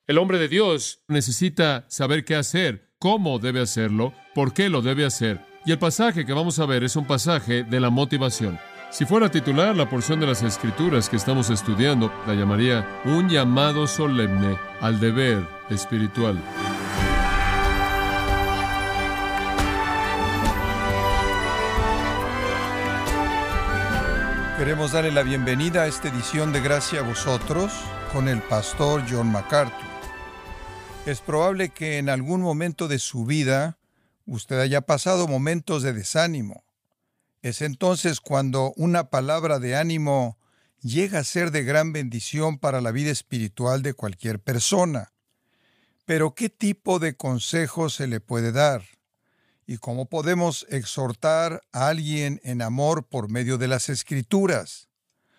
El hombre de Dios necesita saber qué hacer, cómo debe hacerlo, por qué lo debe hacer. Y el pasaje que vamos a ver es un pasaje de la motivación. Si fuera a titular la porción de las Escrituras que estamos estudiando, la llamaría un llamado solemne al deber espiritual. Queremos darle la bienvenida a esta edición de Gracia a Vosotros con el pastor John MacArthur. Es probable que en algún momento de su vida usted haya pasado momentos de desánimo. Es entonces cuando una palabra de ánimo llega a ser de gran bendición para la vida espiritual de cualquier persona. Pero ¿qué tipo de consejo se le puede dar? ¿Y cómo podemos exhortar a alguien en amor por medio de las Escrituras?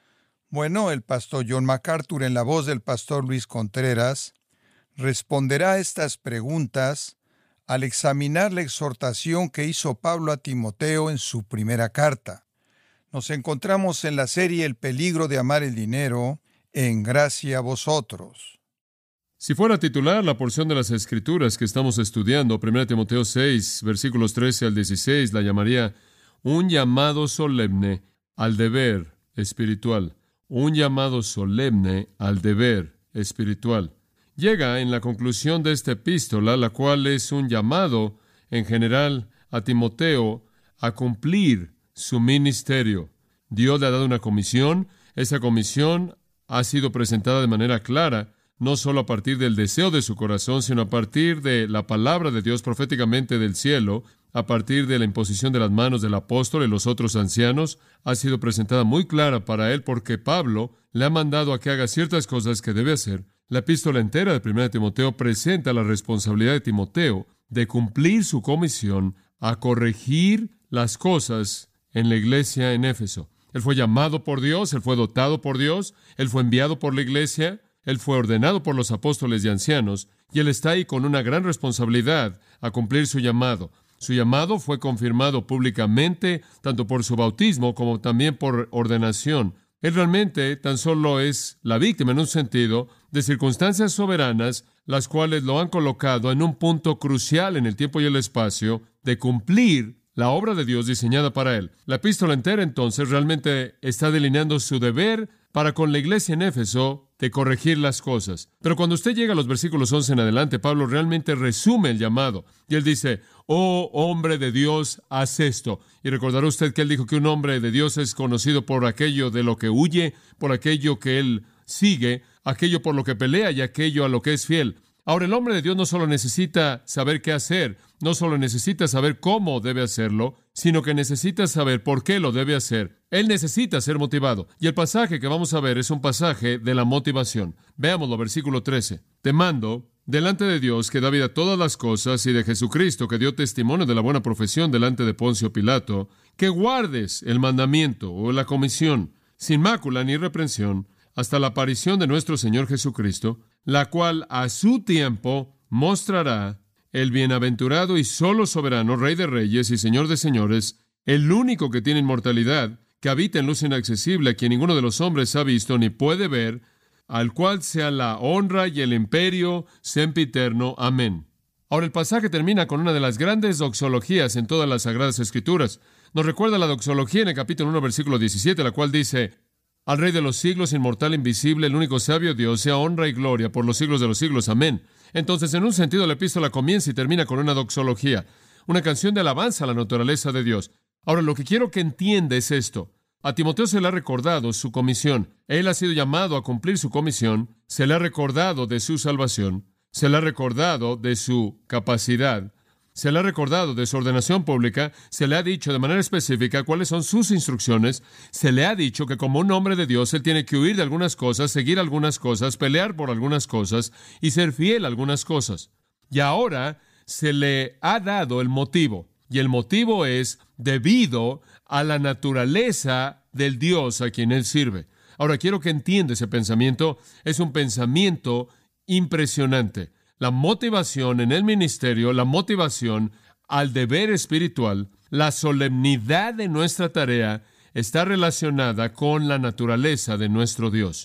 Bueno, el pastor John MacArthur, en la voz del pastor Luis Contreras, responderá a estas preguntas al examinar la exhortación que hizo Pablo a Timoteo en su primera carta. Nos encontramos en la serie El peligro de amar el dinero, en Gracia a Vosotros. Si fuera a titular la porción de las Escrituras que estamos estudiando, 1 Timoteo 6, versículos 13 al 16, la llamaría un llamado solemne al deber espiritual. Un llamado solemne al deber espiritual. Llega en la conclusión de esta epístola, la cual es un llamado en general a Timoteo a cumplir su ministerio. Dios le ha dado una comisión. Esa comisión ha sido presentada de manera clara, no solo a partir del deseo de su corazón, sino a partir de la palabra de Dios proféticamente del cielo, a partir de la imposición de las manos del apóstol y los otros ancianos. Ha sido presentada muy clara para él porque Pablo le ha mandado a que haga ciertas cosas que debe hacer. La epístola entera de 1 Timoteo presenta la responsabilidad de Timoteo de cumplir su comisión a corregir las cosas en la iglesia en Éfeso. Él fue llamado por Dios, él fue dotado por Dios, él fue enviado por la iglesia, él fue ordenado por los apóstoles y ancianos, y él está ahí con una gran responsabilidad a cumplir su llamado. Su llamado fue confirmado públicamente, tanto por su bautismo como también por ordenación. Él realmente tan solo es la víctima, en un sentido, de circunstancias soberanas, las cuales lo han colocado en un punto crucial en el tiempo y el espacio de cumplir la obra de Dios diseñada para él. La epístola entera, entonces, realmente está delineando su deber para con la iglesia en Éfeso de corregir las cosas. Pero cuando usted llega a los versículos 11 en adelante, Pablo realmente resume el llamado. Y él dice, oh hombre de Dios, haz esto. Y recordará usted que él dijo que un hombre de Dios es conocido por aquello de lo que huye, por aquello que él sigue, aquello por lo que pelea y aquello a lo que es fiel. Ahora, el hombre de Dios no solo necesita saber qué hacer, no solo necesita saber cómo debe hacerlo, sino que necesita saber por qué lo debe hacer. Él necesita ser motivado. Y el pasaje que vamos a ver es un pasaje de la motivación. Veámoslo, versículo 13. Te mando, delante de Dios, que da vida a todas las cosas, y de Jesucristo, que dio testimonio de la buena profesión delante de Poncio Pilato, que guardes el mandamiento o la comisión, sin mácula ni reprensión, hasta la aparición de nuestro Señor Jesucristo, la cual a su tiempo mostrará el bienaventurado y solo soberano, Rey de reyes y Señor de señores, el único que tiene inmortalidad, que habita en luz inaccesible, a quien ninguno de los hombres ha visto ni puede ver, al cual sea la honra y el imperio sempiterno. Amén. Ahora el pasaje termina con una de las grandes doxologías en todas las Sagradas Escrituras. Nos recuerda la doxología en el capítulo 1, versículo 17, la cual dice: al Rey de los siglos, inmortal, invisible, el único sabio Dios, sea honra y gloria por los siglos de los siglos. Amén. Entonces, en un sentido, la epístola comienza y termina con una doxología, una canción de alabanza a la naturaleza de Dios. Ahora, lo que quiero que entienda es esto. A Timoteo se le ha recordado su comisión. Él ha sido llamado a cumplir su comisión. Se le ha recordado de su salvación. Se le ha recordado de su capacidad. Se le ha recordado de su ordenación pública, se le ha dicho de manera específica cuáles son sus instrucciones, se le ha dicho que como un hombre de Dios, él tiene que huir de algunas cosas, seguir algunas cosas, pelear por algunas cosas y ser fiel a algunas cosas. Y ahora se le ha dado el motivo, y el motivo es debido a la naturaleza del Dios a quien él sirve. Ahora quiero que entienda ese pensamiento, es un pensamiento impresionante. La motivación en el ministerio, la motivación al deber espiritual, la solemnidad de nuestra tarea está relacionada con la naturaleza de nuestro Dios.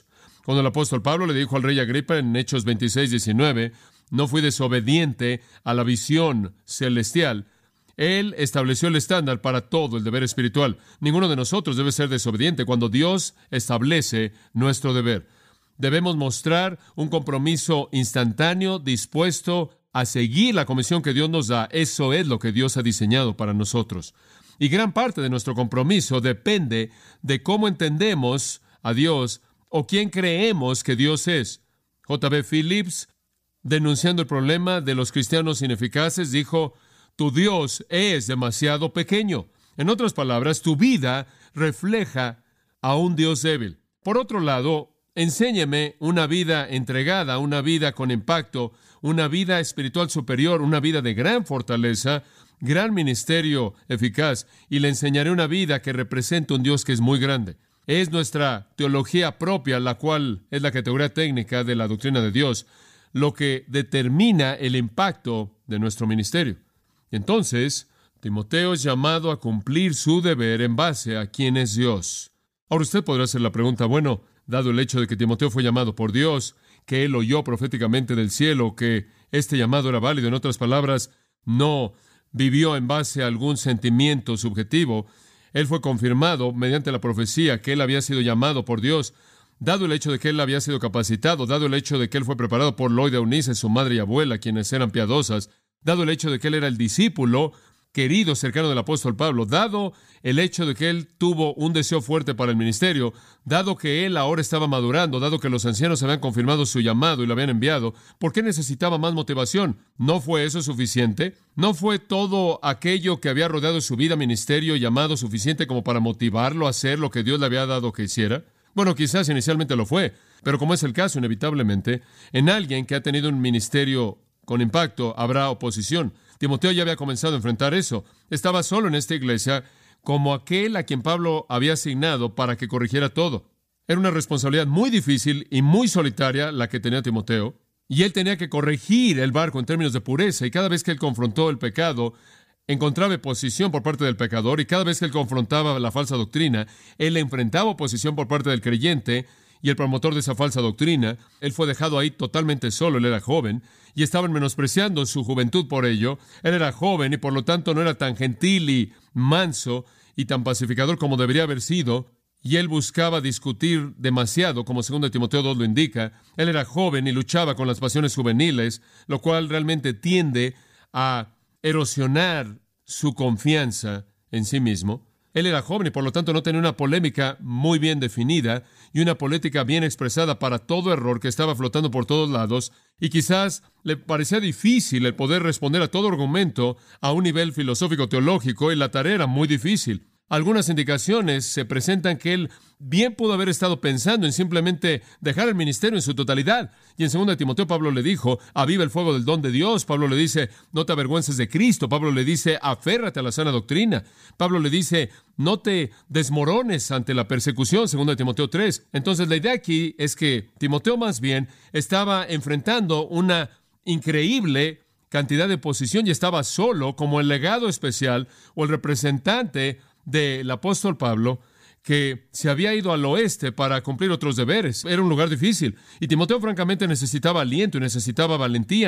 Cuando el apóstol Pablo le dijo al rey Agripa en Hechos 26:19, no fui desobediente a la visión celestial, él estableció el estándar para todo el deber espiritual. Ninguno de nosotros debe ser desobediente cuando Dios establece nuestro deber. Debemos mostrar un compromiso instantáneo, dispuesto a seguir la comisión que Dios nos da. Eso es lo que Dios ha diseñado para nosotros. Y gran parte de nuestro compromiso depende de cómo entendemos a Dios o quién creemos que Dios es. J.B. Phillips, denunciando el problema de los cristianos ineficaces, dijo: tu Dios es demasiado pequeño. En otras palabras, tu vida refleja a un Dios débil. Por otro lado, enséñeme una vida entregada, una vida con impacto, una vida espiritual superior, una vida de gran fortaleza, gran ministerio eficaz, y le enseñaré una vida que representa un Dios que es muy grande. Es nuestra teología propia, la cual es la categoría técnica de la doctrina de Dios, lo que determina el impacto de nuestro ministerio. Entonces, Timoteo es llamado a cumplir su deber en base a quién es Dios. Ahora usted podrá hacer la pregunta, bueno, dado el hecho de que Timoteo fue llamado por Dios, que él oyó proféticamente del cielo, que este llamado era válido, en otras palabras, no vivió en base a algún sentimiento subjetivo, él fue confirmado mediante la profecía que él había sido llamado por Dios, dado el hecho de que él había sido capacitado, dado el hecho de que él fue preparado por Loida Eunice, su madre y abuela, quienes eran piadosas, dado el hecho de que él era el discípulo querido, cercano del apóstol Pablo, dado el hecho de que él tuvo un deseo fuerte para el ministerio, dado que él ahora estaba madurando, dado que los ancianos habían confirmado su llamado y lo habían enviado, ¿por qué necesitaba más motivación? ¿No fue eso suficiente? ¿No fue todo aquello que había rodeado su vida, ministerio y llamado suficiente como para motivarlo a hacer lo que Dios le había dado que hiciera? Bueno, quizás inicialmente lo fue, pero como es el caso, inevitablemente, en alguien que ha tenido un ministerio con impacto habrá oposición. Timoteo ya había comenzado a enfrentar eso. Estaba solo en esta iglesia como aquel a quien Pablo había asignado para que corrigiera todo. Era una responsabilidad muy difícil y muy solitaria la que tenía Timoteo, y él tenía que corregir el barco en términos de pureza, y cada vez que él confrontó el pecado, encontraba oposición por parte del pecador, y cada vez que él confrontaba la falsa doctrina, él enfrentaba oposición por parte del creyente y el promotor de esa falsa doctrina. Él fue dejado ahí totalmente solo. Él era joven y estaban menospreciando su juventud por ello. Él era joven y por lo tanto no era tan gentil y manso y tan pacificador como debería haber sido, y él buscaba discutir demasiado, como 2 Timoteo 2 lo indica. Él era joven y luchaba con las pasiones juveniles, lo cual realmente tiende a erosionar su confianza en sí mismo. Él era joven y por lo tanto no tenía una polémica muy bien definida y una política bien expresada para todo error que estaba flotando por todos lados, y quizás le parecía difícil el poder responder a todo argumento a un nivel filosófico teológico, y la tarea era muy difícil. Algunas indicaciones se presentan que él bien pudo haber estado pensando en simplemente dejar el ministerio en su totalidad. Y en 2 Timoteo Pablo le dijo, aviva el fuego del don de Dios. Pablo le dice, no te avergüences de Cristo. Pablo le dice, aférrate a la sana doctrina. Pablo le dice, no te desmorones ante la persecución, 2 Timoteo 3. Entonces la idea aquí es que Timoteo más bien estaba enfrentando una increíble cantidad de oposición y estaba solo como el legado especial o el representante del apóstol Pablo, que se había ido al oeste para cumplir otros deberes. Era un lugar difícil. Y Timoteo francamente necesitaba aliento y necesitaba valentía,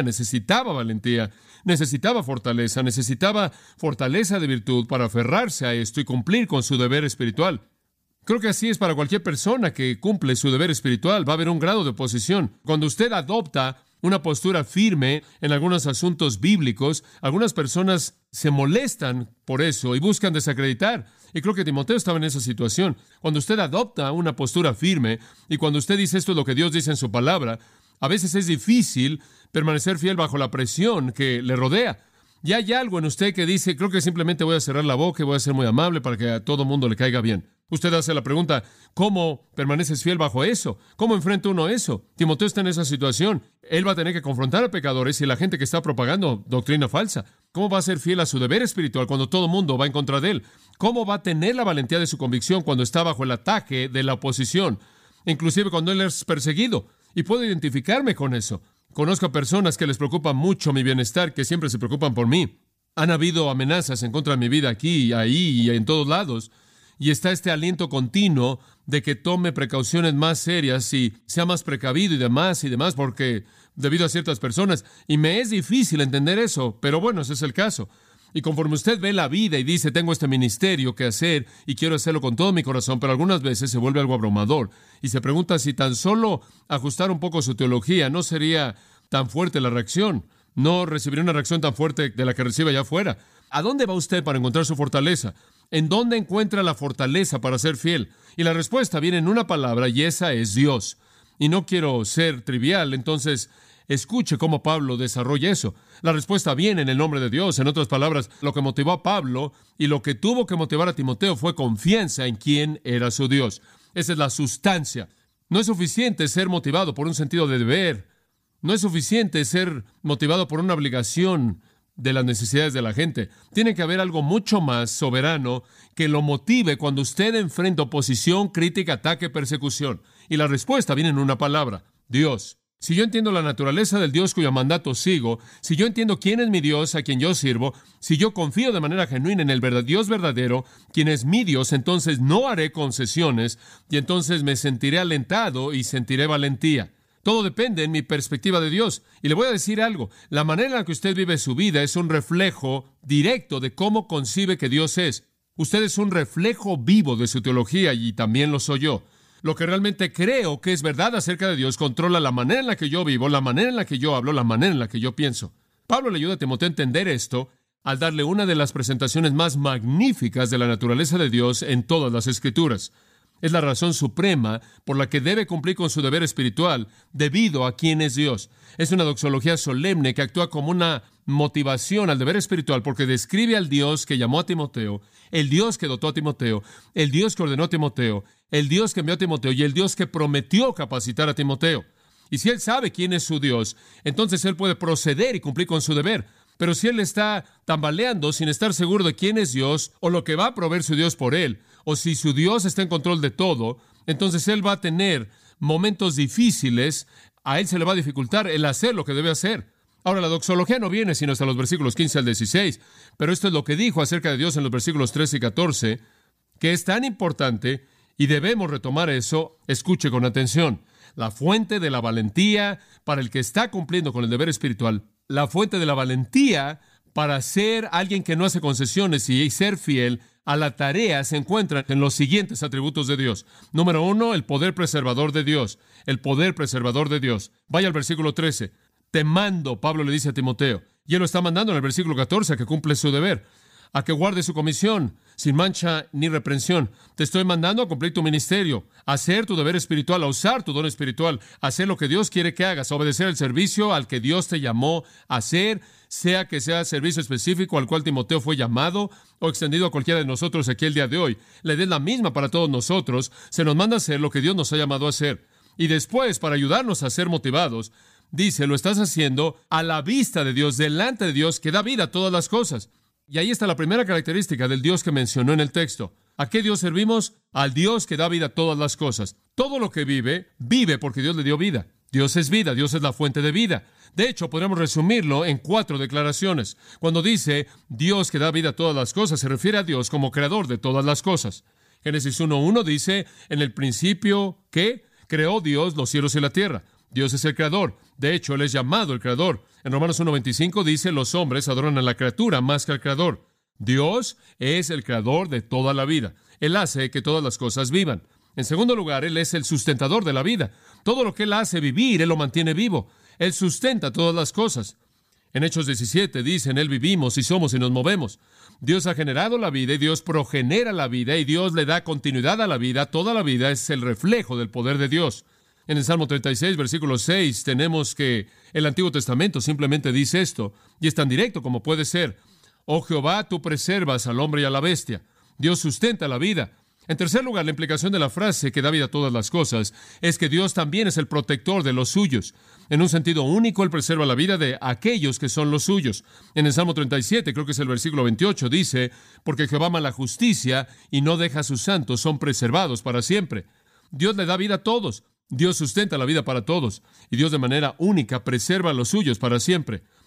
necesitaba fortaleza de virtud para aferrarse a esto y cumplir con su deber espiritual. Creo que así es para cualquier persona que cumple su deber espiritual. Va a haber un grado de oposición. Cuando usted adopta una postura firme en algunos asuntos bíblicos, algunas personas se molestan por eso y buscan desacreditar. Y creo que Timoteo estaba en esa situación. Cuando usted adopta una postura firme y cuando usted dice esto es lo que Dios dice en su palabra, a veces es difícil permanecer fiel bajo la presión que le rodea. Y hay algo en usted que dice, creo que simplemente voy a cerrar la boca y voy a ser muy amable para que a todo mundo le caiga bien. Usted hace la pregunta, ¿cómo permaneces fiel bajo eso? ¿Cómo enfrenta uno eso? Timoteo está en esa situación. Él va a tener que confrontar a pecadores y la gente que está propagando doctrina falsa. ¿Cómo va a ser fiel a su deber espiritual cuando todo el mundo va en contra de él? ¿Cómo va a tener la valentía de su convicción cuando está bajo el ataque de la oposición? Inclusive cuando él es perseguido. Y puedo identificarme con eso. Conozco a personas que les preocupa mucho mi bienestar, que siempre se preocupan por mí. Han habido amenazas en contra de mi vida aquí, ahí y en todos lados. y está este aliento continuo de que tome precauciones más serias y sea más precavido y demás, porque debido a ciertas personas, y me es difícil entender eso, pero bueno, ese es el caso. Y conforme usted ve la vida y dice, tengo este ministerio que hacer y quiero hacerlo con todo mi corazón, pero algunas veces se vuelve algo abrumador y se pregunta si tan solo ajustar un poco su teología no sería tan fuerte la reacción, no recibiría una reacción tan fuerte de la que recibe allá afuera. ¿A dónde va usted para encontrar su fortaleza? ¿En dónde encuentra la fortaleza para ser fiel? Y la respuesta viene en una palabra, y esa es Dios. Y no quiero ser trivial, entonces escuche cómo Pablo desarrolla eso. La respuesta viene en el nombre de Dios. En otras palabras, lo que motivó a Pablo y lo que tuvo que motivar a Timoteo fue confianza en quién era su Dios. Esa es la sustancia. No es suficiente ser motivado por un sentido de deber. No es suficiente ser motivado por una obligación de las necesidades de la gente. Tiene que haber algo mucho más soberano que lo motive cuando usted enfrenta oposición, crítica, ataque, persecución. Y la respuesta viene en una palabra: Dios. Si yo entiendo la naturaleza del Dios cuyo mandato sigo, si yo entiendo quién es mi Dios a quien yo sirvo, si yo confío de manera genuina en el Dios verdadero, quien es mi Dios, entonces no haré concesiones y entonces me sentiré alentado y sentiré valentía. Todo depende en mi perspectiva de Dios. Y le voy a decir algo: la manera en la que usted vive su vida es un reflejo directo de cómo concibe que Dios es. Usted es un reflejo vivo de su teología y también lo soy yo. Lo que realmente creo que es verdad acerca de Dios controla la manera en la que yo vivo, la manera en la que yo hablo, la manera en la que yo pienso. Pablo le ayuda a Timoteo a entender esto al darle una de las presentaciones más magníficas de la naturaleza de Dios en todas las Escrituras. Es la razón suprema por la que debe cumplir con su deber espiritual debido a quién es Dios. Es una doxología solemne que actúa como una motivación al deber espiritual porque describe al Dios que llamó a Timoteo, el Dios que dotó a Timoteo, el Dios que ordenó a Timoteo, el Dios que envió a Timoteo y el Dios que prometió capacitar a Timoteo. Y si él sabe quién es su Dios, entonces él puede proceder y cumplir con su deber. Pero si él está tambaleando sin estar seguro de quién es Dios o lo que va a proveer su Dios por él, o si su Dios está en control de todo, entonces él va a tener momentos difíciles, a él se le va a dificultar el hacer lo que debe hacer. Ahora, la doxología no viene sino hasta los versículos 15 al 16, pero esto es lo que dijo acerca de Dios en los versículos 13 y 14, que es tan importante y debemos retomar eso. Escuche con atención. La fuente de la valentía para el que está cumpliendo con el deber espiritual, la fuente de la valentía para ser alguien que no hace concesiones y ser fiel a la tarea se encuentra en los siguientes atributos de Dios. Número 1, el poder preservador de Dios. El poder preservador de Dios. Vaya al versículo 13. Te mando, Pablo le dice a Timoteo, y él lo está mandando en el versículo 14 a que cumple su deber, a que guarde su comisión, sin mancha ni reprensión. Te estoy mandando a cumplir tu ministerio, a hacer tu deber espiritual, a usar tu don espiritual, a hacer lo que Dios quiere que hagas, a obedecer el servicio al que Dios te llamó a hacer, sea que sea servicio específico al cual Timoteo fue llamado o extendido a cualquiera de nosotros aquí el día de hoy. La idea es la misma para todos nosotros. Se nos manda a hacer lo que Dios nos ha llamado a hacer. Y después, para ayudarnos a ser motivados, dice, lo estás haciendo a la vista de Dios, delante de Dios, que da vida a todas las cosas. Y ahí está la primera característica del Dios que mencionó en el texto. ¿A qué Dios servimos? Al Dios que da vida a todas las cosas. Todo lo que vive, vive porque Dios le dio vida. Dios es vida, Dios es la fuente de vida. De hecho, podríamos resumirlo en 4 declaraciones. Cuando dice Dios que da vida a todas las cosas, se refiere a Dios como creador de todas las cosas. Génesis 1:1 dice, en el principio, ¿qué? Creó Dios los cielos y la tierra. Dios es el creador. De hecho, Él es llamado el creador. En Romanos 1:25 dice, los hombres adoran a la criatura más que al creador. Dios es el creador de toda la vida. Él hace que todas las cosas vivan. En segundo lugar, Él es el sustentador de la vida. Todo lo que Él hace vivir, Él lo mantiene vivo. Él sustenta todas las cosas. En Hechos 17 dice, en Él vivimos y somos y nos movemos. Dios ha generado la vida y Dios progenera la vida y Dios le da continuidad a la vida. Toda la vida es el reflejo del poder de Dios. En el Salmo 36, versículo 6, tenemos que el Antiguo Testamento simplemente dice esto, y es tan directo como puede ser. Oh Jehová, tú preservas al hombre y a la bestia. Dios sustenta la vida. En tercer lugar, la implicación de la frase que da vida a todas las cosas es que Dios también es el protector de los suyos. En un sentido único, Él preserva la vida de aquellos que son los suyos. En el Salmo 37, creo que es el versículo 28, dice, porque Jehová ama la justicia y no deja a sus santos, son preservados para siempre. Dios le da vida a todos. Dios sustenta la vida para todos, y Dios de manera única preserva a los suyos para siempre.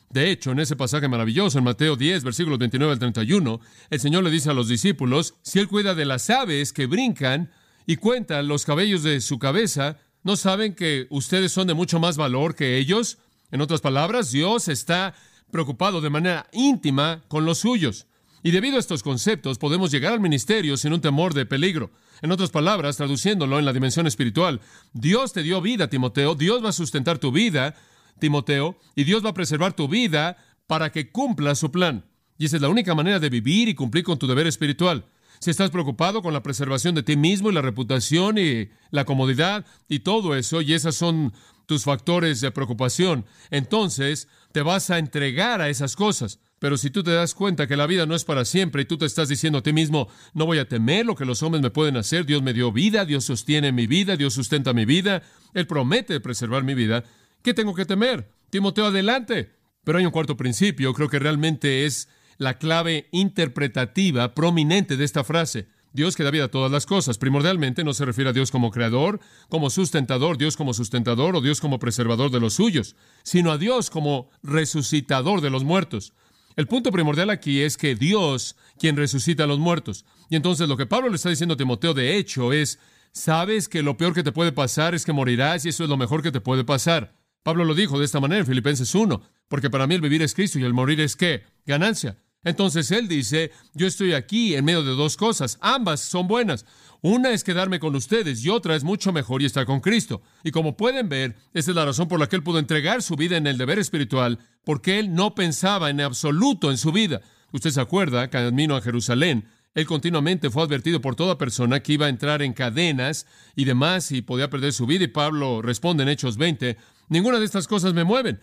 De hecho, en ese pasaje maravilloso, en Mateo 10, versículos 29 al 31, el Señor le dice a los discípulos, si Él cuida de las aves que brincan y cuenta los cabellos de su cabeza, ¿no saben que ustedes son de mucho más valor que ellos? En otras palabras, Dios está preocupado de manera íntima con los suyos. Y debido a estos conceptos, podemos llegar al ministerio sin un temor de peligro. En otras palabras, traduciéndolo en la dimensión espiritual, Dios te dio vida, Timoteo. Dios va a sustentar tu vida, Timoteo, y Dios va a preservar tu vida para que cumpla su plan. Y esa es la única manera de vivir y cumplir con tu deber espiritual. Si estás preocupado con la preservación de ti mismo y la reputación y la comodidad y todo eso, y esos son tus factores de preocupación, entonces te vas a entregar a esas cosas. Pero si tú te das cuenta que la vida no es para siempre y tú te estás diciendo a ti mismo, no voy a temer lo que los hombres me pueden hacer, Dios me dio vida, Dios sostiene mi vida, Dios sustenta mi vida, Él promete preservar mi vida, ¿qué tengo que temer? Timoteo, adelante. Pero hay un cuarto principio, creo que realmente es la clave interpretativa prominente de esta frase. Dios que da vida a todas las cosas. Primordialmente no se refiere a Dios como creador, como sustentador, Dios como sustentador o Dios como preservador de los suyos, sino a Dios como resucitador de los muertos. El punto primordial aquí es que Dios, quien resucita a los muertos. Y entonces lo que Pablo le está diciendo a Timoteo, de hecho, es, sabes que lo peor que te puede pasar es que morirás y eso es lo mejor que te puede pasar. Pablo lo dijo de esta manera en Filipenses 1, porque para mí el vivir es Cristo y el morir es ¿qué? Ganancia. Entonces él dice, yo estoy aquí en medio de dos cosas, ambas son buenas. Una es quedarme con ustedes y otra es mucho mejor y estar con Cristo. Y como pueden ver, esa es la razón por la que él pudo entregar su vida en el deber espiritual, porque él no pensaba en absoluto en su vida. Usted se acuerda, camino a Jerusalén, él continuamente fue advertido por toda persona que iba a entrar en cadenas y demás y podía perder su vida. Y Pablo responde en Hechos 20, ninguna de estas cosas me mueven.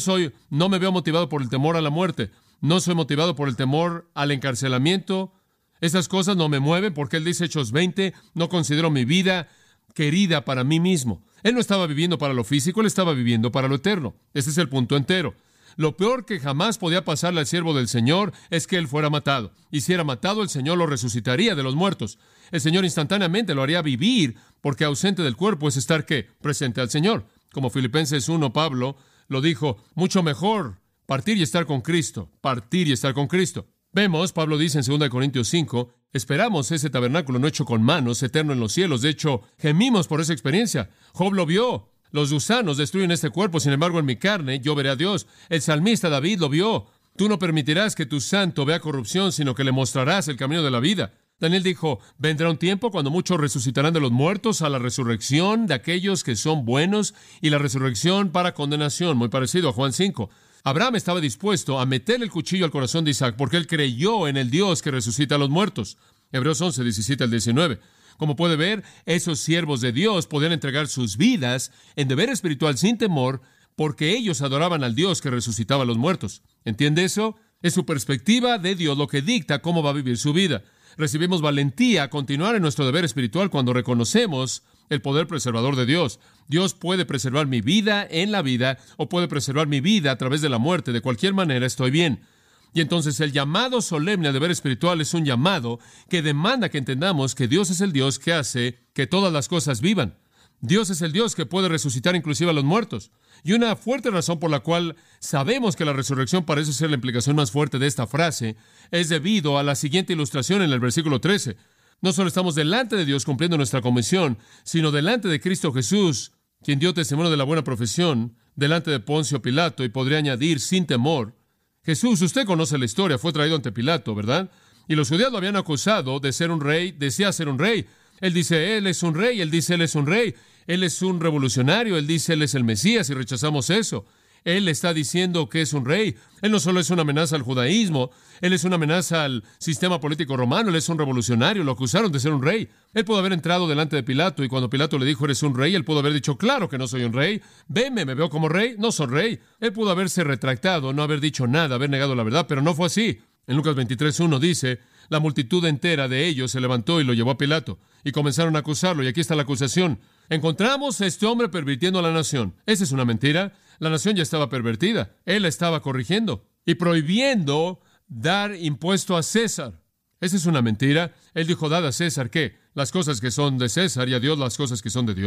No me veo motivado por el temor a la muerte. No soy motivado por el temor al encarcelamiento. Esas cosas no me mueven porque él dice, Hechos 20, no considero mi vida querida para mí mismo. Él no estaba viviendo para lo físico, él estaba viviendo para lo eterno. Ese es el punto entero. Lo peor que jamás podía pasarle al siervo del Señor es que él fuera matado. Y si era matado, el Señor lo resucitaría de los muertos. El Señor instantáneamente lo haría vivir porque ausente del cuerpo es estar, ¿qué? Presente al Señor. Como Filipenses 1, Pablo lo dijo, mucho mejor partir y estar con Cristo, partir y estar con Cristo. Vemos, Pablo dice en 2 Corintios 5, esperamos ese tabernáculo no hecho con manos, eterno en los cielos. De hecho, gemimos por esa experiencia. Job lo vio. Los gusanos destruyen este cuerpo, sin embargo, en mi carne yo veré a Dios. El salmista David lo vio. Tú no permitirás que tu santo vea corrupción, sino que le mostrarás el camino de la vida. Daniel dijo, vendrá un tiempo cuando muchos resucitarán de los muertos a la resurrección de aquellos que son buenos y la resurrección para condenación, muy parecido a Juan 5. Abraham estaba dispuesto a meterle el cuchillo al corazón de Isaac porque él creyó en el Dios que resucita a los muertos. Hebreos 11, 17 al 19. Como puede ver, esos siervos de Dios podían entregar sus vidas en deber espiritual sin temor porque ellos adoraban al Dios que resucitaba a los muertos. ¿Entiende eso? Es su perspectiva de Dios lo que dicta cómo va a vivir su vida. Recibimos valentía a continuar en nuestro deber espiritual cuando reconocemos el poder preservador de Dios. Dios puede preservar mi vida en la vida o puede preservar mi vida a través de la muerte. De cualquier manera, estoy bien. Y entonces el llamado solemne al deber espiritual es un llamado que demanda que entendamos que Dios es el Dios que hace que todas las cosas vivan. Dios es el Dios que puede resucitar inclusive a los muertos. Y una fuerte razón por la cual sabemos que la resurrección parece ser la implicación más fuerte de esta frase es debido a la siguiente ilustración en el versículo 13. No solo estamos delante de Dios cumpliendo nuestra comisión, sino delante de Cristo Jesús, quien dio testimonio de la buena profesión, delante de Poncio Pilato, y podría añadir sin temor. Jesús, usted conoce la historia, fue traído ante Pilato, ¿verdad? Y los judíos lo habían acusado de ser un rey, decía ser un rey. Él dice, él es un rey, él dice, él es un rey, él es un revolucionario, él dice, él es el Mesías, y rechazamos eso. Él está diciendo que es un rey. Él no solo es una amenaza al judaísmo, él es una amenaza al sistema político romano, él es un revolucionario, lo acusaron de ser un rey. Él pudo haber entrado delante de Pilato, y cuando Pilato le dijo, eres un rey, él pudo haber dicho, claro que no soy un rey, veme, me veo como rey, no soy rey. Él pudo haberse retractado, no haber dicho nada, haber negado la verdad, pero no fue así. En Lucas 23:1 dice, la multitud entera de ellos se levantó y lo llevó a Pilato, y comenzaron a acusarlo, y aquí está la acusación. Encontramos a este hombre pervirtiendo a la nación. Esa es una mentira. La nación ya estaba pervertida. Él la estaba corrigiendo y prohibiendo dar impuesto a César. Esa es una mentira. Él dijo, dad a César, ¿qué? Las cosas que son de César y a Dios las cosas que son de Dios.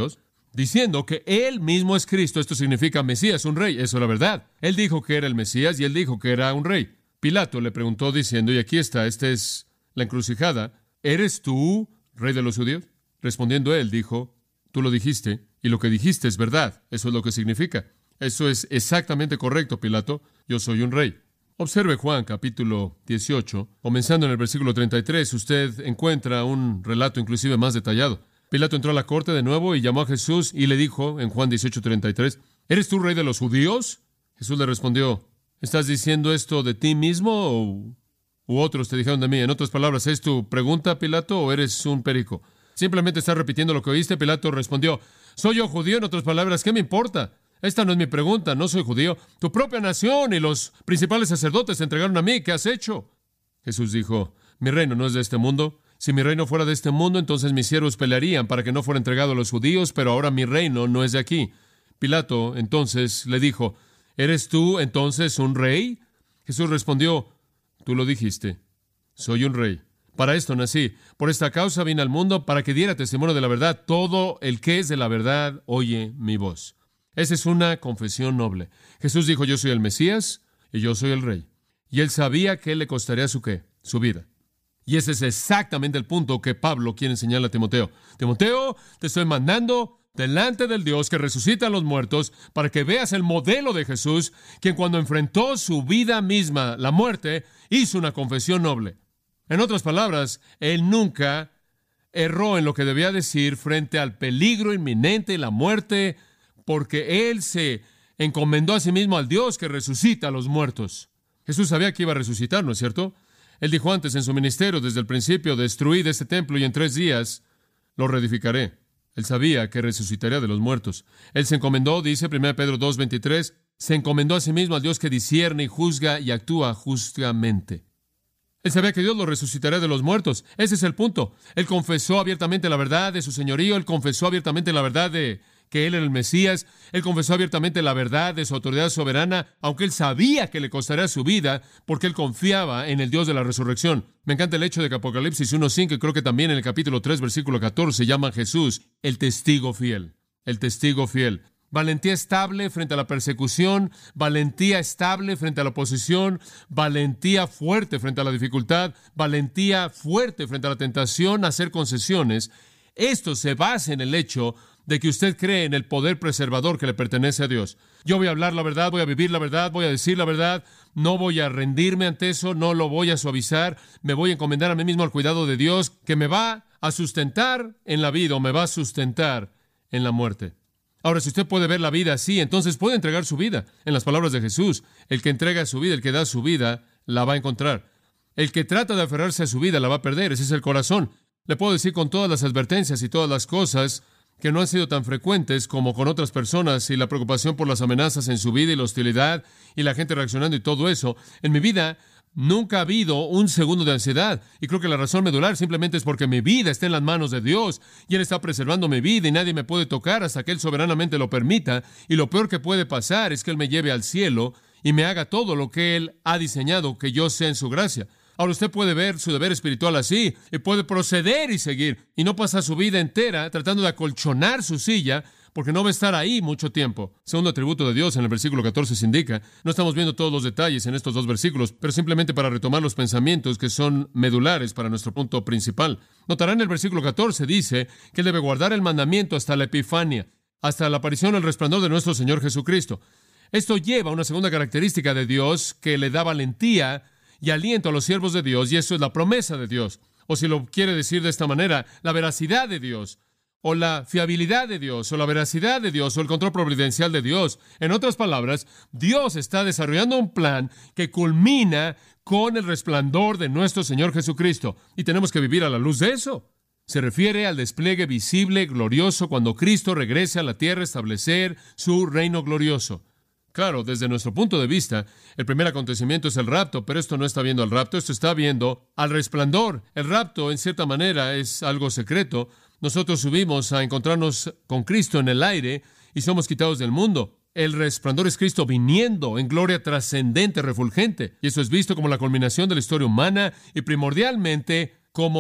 diciendo que Él mismo es Cristo. Esto significa Mesías, un rey. Eso es la verdad. Él dijo que era el Mesías y Él dijo que era un rey. Pilato le preguntó diciendo, y aquí está, esta es la encrucijada, ¿eres tú rey de los judíos? Respondiendo él, dijo, tú lo dijiste, y lo que dijiste es verdad. Eso es lo que significa. Eso es exactamente correcto, Pilato. Yo soy un rey. Observe Juan, capítulo 18. Comenzando en el versículo 33, usted encuentra un relato inclusive más detallado. Pilato entró a la corte de nuevo y llamó a Jesús y le dijo, en Juan 18:33, ¿eres tú rey de los judíos? Jesús le respondió, ¿estás diciendo esto de ti mismo u otros te dijeron de mí? En otras palabras, ¿es tu pregunta, Pilato, o eres un perico? Simplemente estás repitiendo lo que oíste. Pilato respondió, ¿soy yo judío? En otras palabras, ¿qué me importa? Esta no es mi pregunta, no soy judío. Tu propia nación y los principales sacerdotes te entregaron a mí. ¿Qué has hecho? Jesús dijo, mi reino no es de este mundo. Si mi reino fuera de este mundo, entonces mis siervos pelearían para que no fuera entregado a los judíos, pero ahora mi reino no es de aquí. Pilato entonces le dijo, ¿eres tú entonces un rey? Jesús respondió, tú lo dijiste, soy un rey. Para esto nací. Por esta causa vine al mundo para que diera testimonio de la verdad. Todo el que es de la verdad oye mi voz. Esa es una confesión noble. Jesús dijo, yo soy el Mesías y yo soy el rey. Y él sabía que le costaría su ¿qué? Su vida. Y ese es exactamente el punto que Pablo quiere enseñarle a Timoteo. Timoteo, te estoy mandando delante del Dios que resucita a los muertos para que veas el modelo de Jesús, quien cuando enfrentó su vida misma, la muerte, hizo una confesión noble. En otras palabras, él nunca erró en lo que debía decir frente al peligro inminente y la muerte, porque él se encomendó a sí mismo al Dios que resucita a los muertos. Jesús sabía que iba a resucitar, ¿no es cierto? Él dijo antes en su ministerio, desde el principio, destruid este templo y en 3 días lo reedificaré. Él sabía que resucitaría de los muertos. Él se encomendó, dice 1 Pedro 2:23, se encomendó a sí mismo al Dios que discierne y juzga y actúa justamente. Él sabía que Dios lo resucitaría de los muertos. Ese es el punto. Él confesó abiertamente la verdad de su señorío. Él confesó abiertamente la verdad de que Él era el Mesías. Él confesó abiertamente la verdad de su autoridad soberana, aunque Él sabía que le costaría su vida, porque Él confiaba en el Dios de la resurrección. Me encanta el hecho de que Apocalipsis 1:5, y creo que también en el capítulo 3, versículo 14, llama a Jesús el testigo fiel. El testigo fiel. Valentía estable frente a la persecución, valentía estable frente a la oposición, valentía fuerte frente a la dificultad, valentía fuerte frente a la tentación, hacer concesiones. Esto se basa en el hecho de que usted cree en el poder preservador que le pertenece a Dios. Yo voy a hablar la verdad, voy a vivir la verdad, voy a decir la verdad, no voy a rendirme ante eso, no lo voy a suavizar, me voy a encomendar a mí mismo al cuidado de Dios, que me va a sustentar en la vida o me va a sustentar en la muerte. Ahora, si usted puede ver la vida así, entonces puede entregar su vida. En las palabras de Jesús, el que entrega su vida, el que da su vida, la va a encontrar. El que trata de aferrarse a su vida, la va a perder. Ese es el corazón. Le puedo decir con todas las advertencias y todas las cosas que no han sido tan frecuentes como con otras personas y la preocupación por las amenazas en su vida y la hostilidad y la gente reaccionando y todo eso. En mi vida nunca ha habido un segundo de ansiedad, y creo que la razón medular simplemente es porque mi vida está en las manos de Dios y Él está preservando mi vida y nadie me puede tocar hasta que Él soberanamente lo permita, y lo peor que puede pasar es que Él me lleve al cielo y me haga todo lo que Él ha diseñado que yo sea en su gracia. Ahora usted puede ver su deber espiritual así y puede proceder y seguir y no pasar su vida entera tratando de acolchonar su silla, porque no va a estar ahí mucho tiempo. Segundo atributo de Dios en el versículo 14 se indica. No estamos viendo todos los detalles en estos 2 versículos, pero simplemente para retomar los pensamientos que son medulares para nuestro punto principal. Notarán en el versículo 14 dice que Él debe guardar el mandamiento hasta la Epifania, hasta la aparición del resplandor de nuestro Señor Jesucristo. Esto lleva a una segunda característica de Dios que le da valentía y aliento a los siervos de Dios, y eso es la promesa de Dios. O si lo quiere decir de esta manera, la veracidad de Dios, o la fiabilidad de Dios, o la veracidad de Dios, o el control providencial de Dios. En otras palabras, Dios está desarrollando un plan que culmina con el resplandor de nuestro Señor Jesucristo, y tenemos que vivir a la luz de eso. Se refiere al despliegue visible, glorioso, cuando Cristo regrese a la tierra a establecer su reino glorioso. Claro, desde nuestro punto de vista, el primer acontecimiento es el rapto, pero esto no está viendo al rapto, esto está viendo al resplandor. El rapto, en cierta manera, es algo secreto. Nosotros subimos a encontrarnos con Cristo en el aire y somos quitados del mundo. El resplandor es Cristo viniendo en gloria trascendente, refulgente. Y eso es visto como la culminación de la historia humana y primordialmente como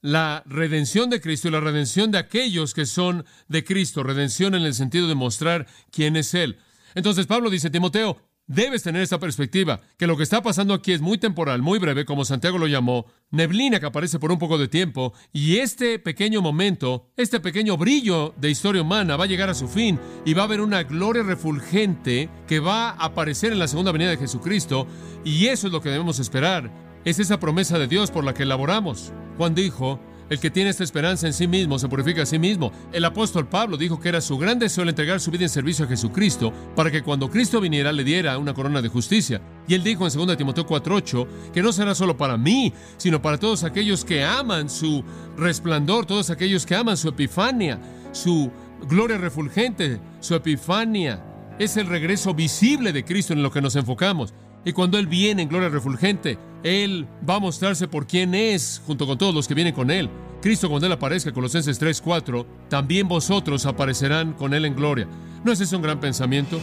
la redención de Cristo y la redención de aquellos que son de Cristo. Redención en el sentido de mostrar quién es Él. Entonces Pablo dice, Timoteo, debes tener esta perspectiva, que lo que está pasando aquí es muy temporal, muy breve, como Santiago lo llamó, neblina que aparece por un poco de tiempo, y este pequeño momento, este pequeño brillo de historia humana va a llegar a su fin, y va a haber una gloria refulgente que va a aparecer en la segunda venida de Jesucristo, y eso es lo que debemos esperar. Es esa promesa de Dios por la que elaboramos. Juan dijo, el que tiene esta esperanza en sí mismo se purifica a sí mismo. El apóstol Pablo dijo que era su gran deseo el entregar su vida en servicio a Jesucristo para que cuando Cristo viniera le diera una corona de justicia. Y él dijo en 2 Timoteo 4:8 que no será solo para mí, sino para todos aquellos que aman su resplandor, todos aquellos que aman su epifania, su gloria refulgente, su epifania. Es el regreso visible de Cristo en lo que nos enfocamos. Y cuando Él viene en gloria refulgente, Él va a mostrarse por quién es, junto con todos los que vienen con Él. Cristo, cuando Él aparezca, Colosenses 3:4, también vosotros aparecerán con Él en gloria. ¿No es ese un gran pensamiento?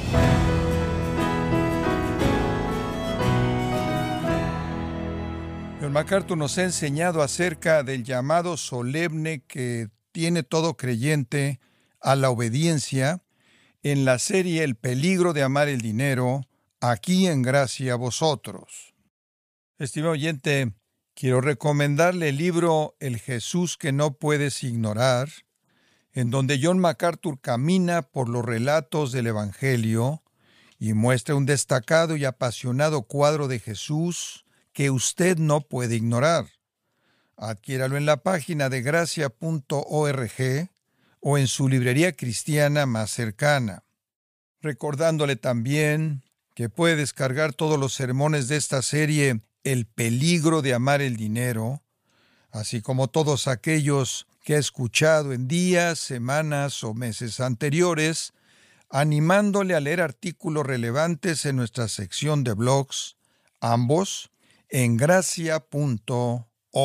John MacArthur nos ha enseñado acerca del llamado solemne que tiene todo creyente a la obediencia en la serie El peligro de amar el dinero, aquí en Gracia a Vosotros. Estimado oyente, quiero recomendarle el libro El Jesús que no puedes ignorar, en donde John MacArthur camina por los relatos del Evangelio y muestra un destacado y apasionado cuadro de Jesús que usted no puede ignorar. Adquiéralo en la página de gracia.org o en su librería cristiana más cercana. Recordándole también que puede descargar todos los sermones de esta serie El peligro de amar el dinero, así como todos aquellos que ha escuchado en días, semanas o meses anteriores, animándole a leer artículos relevantes en nuestra sección de blogs, ambos en gracia.org.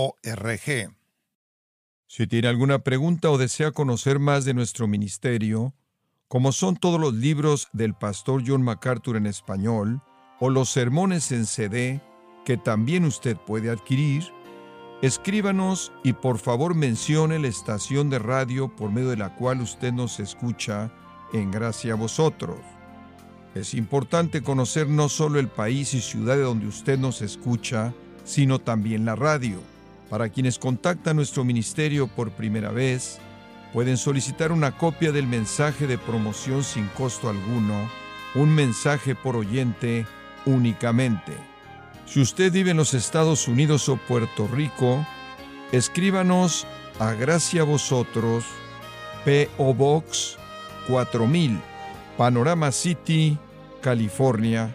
Si tiene alguna pregunta o desea conocer más de nuestro ministerio, como son todos los libros del pastor John MacArthur en español, o los sermones en CD, que también usted puede adquirir, escríbanos y por favor mencione la estación de radio por medio de la cual usted nos escucha en Gracia a Vosotros. Es importante conocer no solo el país y ciudad de donde usted nos escucha, sino también la radio. Para quienes contactan nuestro ministerio por primera vez, pueden solicitar una copia del mensaje de promoción sin costo alguno, un mensaje por oyente únicamente. Si usted vive en los Estados Unidos o Puerto Rico, escríbanos a Gracia a Vosotros, P.O. Box 4000, Panorama City, California,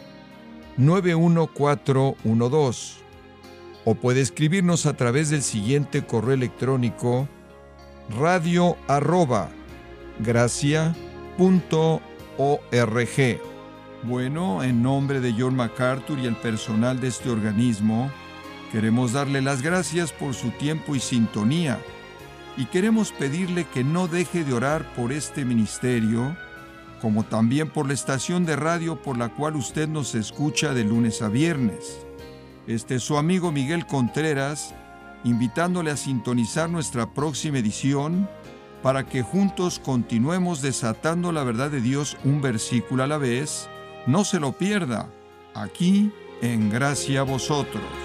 91412. O puede escribirnos a través del siguiente correo electrónico: radio@gracia.org. Bueno, en nombre de John MacArthur y el personal de este organismo, queremos darle las gracias por su tiempo y sintonía, y queremos pedirle que no deje de orar por este ministerio, como también por la estación de radio por la cual usted nos escucha de lunes a viernes. Este es su amigo Miguel Contreras, invitándole a sintonizar nuestra próxima edición para que juntos continuemos desatando la verdad de Dios un versículo a la vez. No se lo pierda, aquí en Gracia a Vosotros.